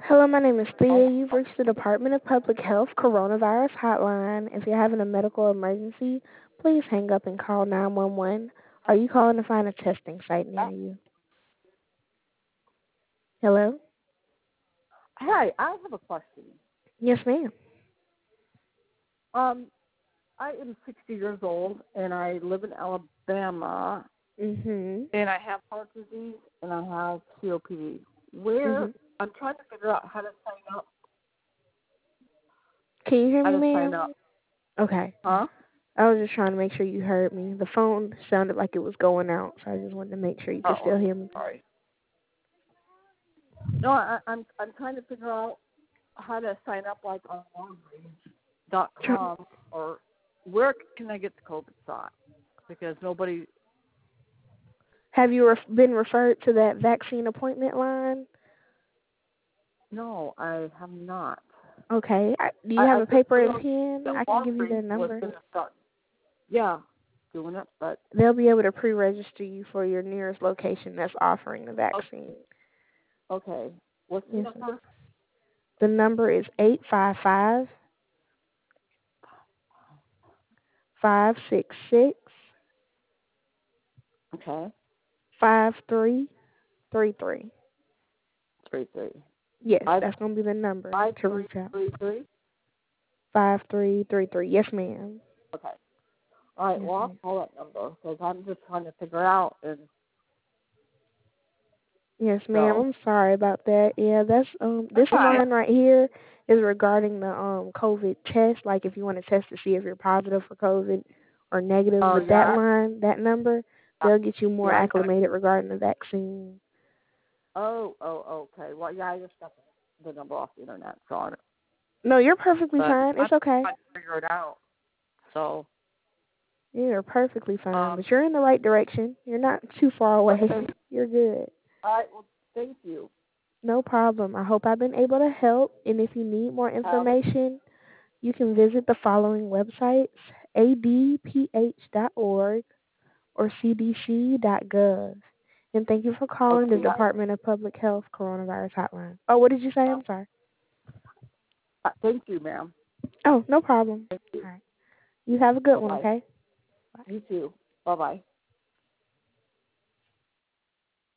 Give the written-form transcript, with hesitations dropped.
Hello, my name is Thea. You've reached the Department of Public Health Coronavirus Hotline. If you're having a medical emergency, please hang up and call 911. Are you calling to find a testing site near you? Hello? Hi, I have a question. Yes, ma'am. Um, I am 60 years old, and I live in Alabama, Mhm. and I have heart disease, and I have COPD. Where Mhm. I'm trying to figure out how to sign up. Can you hear How me, to sign ma'am? up? Okay. Huh? I was just trying to make sure you heard me. The phone sounded like it was going out, so I just wanted to make sure you could Oh, still hear me. sorry. No, I'm trying to figure out how to sign up, like on Tr- Walgreens.com, or where can I get the COVID shot? Because nobody. Have you been referred to that vaccine appointment line? No, I have not. Okay. Do you have I a just paper and realized pen? that I can give you their Walgreens was number. going to start. Yeah, doing it, but They'll be able to pre-register you for your nearest location that's offering the vaccine. okay. What's the Yes, sir. number? The number is 855-566-5333. Okay, 33. Yes, Five that's going to be the number five to three reach out. three three. 5333. Yes, ma'am. Okay. All right. Yes, Well, I'll ma'am. call that number because I'm just trying to figure out, and Yes, ma'am. so I'm sorry about that. Yeah, that's that's this all right. line right here is regarding the COVID test, like if you want to test to see if you're positive for COVID or negative, Oh but that yeah. line, that number, I, they'll get you more yeah. acclimated regarding the vaccine. Okay. Well, yeah. I just got the number off the internet, so on it. No, you're perfectly But fine. I'm It's okay. trying to figure it out. So, You're perfectly fine, um, but you're in the right direction. You're not too far away. okay. You're good. All right. Well, thank you. No problem. I hope I've been able to help, and if you need more Have information, you can visit the following websites: adph.org or cdc.gov. And thank you for calling the okay. Department of Public Health Coronavirus Hotline. Oh, what did you say? I'm sorry. Thank you, ma'am. Oh, no problem. Thank you. All right. You have a good Bye one, bye. okay? Bye. You too. Bye bye.